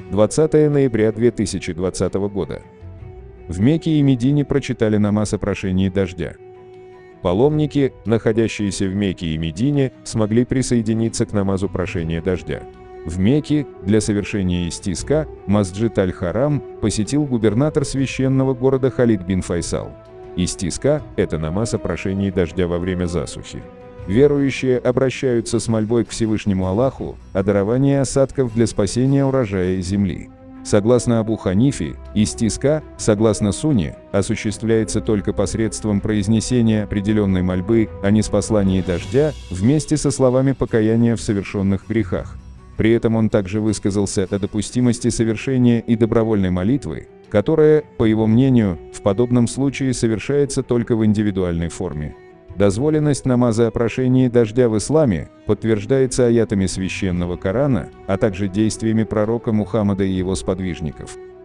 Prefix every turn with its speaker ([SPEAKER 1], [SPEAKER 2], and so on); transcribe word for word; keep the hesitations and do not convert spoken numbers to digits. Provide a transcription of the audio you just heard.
[SPEAKER 1] двадцатое ноября две тысячи двадцатого года. В Мекке и Медине прочитали намаз о прошении дождя. Паломники, находящиеся в Мекке и Медине, смогли присоединиться к намазу прошения дождя. В Мекке для совершения истиска Масджид Аль-Харам посетил губернатор священного города Халид бин Файсал. Истиска – это намаз о прошении дождя во время засухи. Верующие обращаются с мольбой к Всевышнему Аллаху о даровании осадков для спасения урожая земли. Согласно Абу Ханифе, истиска, согласно Сунне, осуществляется только посредством произнесения определенной мольбы о неспослании дождя вместе со словами покаяния в совершенных грехах. При этом он также высказался о допустимости совершения и добровольной молитвы, которая, по его мнению, в подобном случае совершается только в индивидуальной форме. Дозволенность намаза о прошении дождя в исламе подтверждается аятами священного Корана, а также действиями пророка Мухаммада и его сподвижников.